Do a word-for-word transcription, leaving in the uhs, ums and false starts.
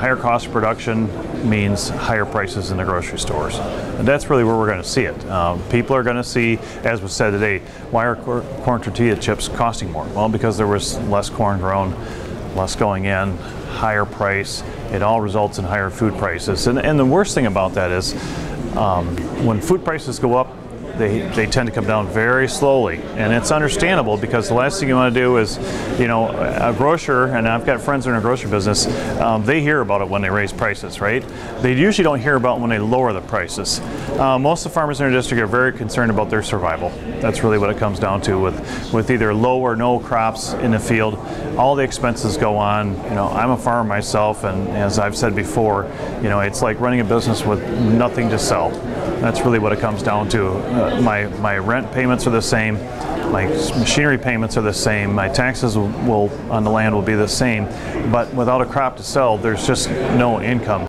higher cost of production means higher prices in the grocery stores. And that's really where we're going to see it. Um, people are going to see, as was said today, why are cor corn tortilla chips costing more? Well, because there was less corn grown, less going in, higher price. It all results in higher food prices. And, and the worst thing about that is um, when food prices go up, They, they tend to come down very slowly, and it's understandable because the last thing you want to do is, you know, a grocer, and I've got friends in a grocery business, um, they hear about it when they raise prices, right? They usually don't hear about it when they lower the prices. Uh, most of the farmers in our district are very concerned about their survival. That's really what it comes down to with, with either low or no crops in the field. All the expenses go on. You know, I'm a farmer myself, and as I've said before, you know, it's like running a business with nothing to sell. That's really what it comes down to. Uh, my, my rent payments are the same, my machinery payments are the same, my taxes will, will on the land will be the same, but without a crop to sell, there's just no income.